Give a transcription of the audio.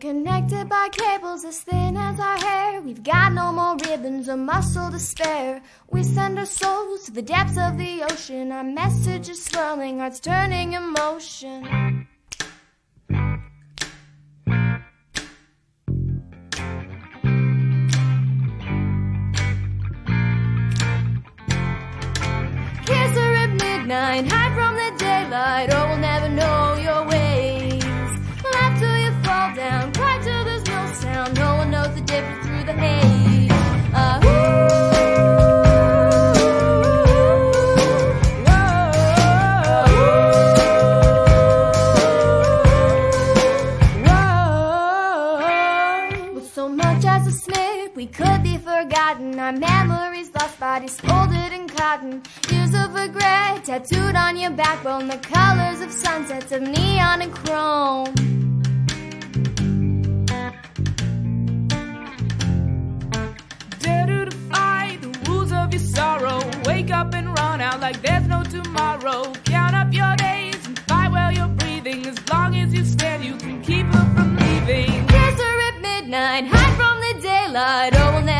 connected by cables as thin as our hair. We've got no more ribbons or muscle to spare. We send our souls to the depths of the ocean. Our message is swirling, hearts turning in motion. Kiss her at midnight, hide from the daylight, or we'll never know your ways. Laugh till you fall down, cry till there's no sound. No one knows the difference through the haze. With so much as a snip, we could be forgotten. Our memories lost, bodies folded in cotton. Years of regret tattooed on your backbone, the colors of sunsets of neon and chrome. Dare to defy the rules of your sorrow. Wake up and run out like there's no tomorrow. Count up your days and fight while you're breathing. As long as you stand, you can keep her from leaving. Kiss her at midnight, hide from the daylight, or we'll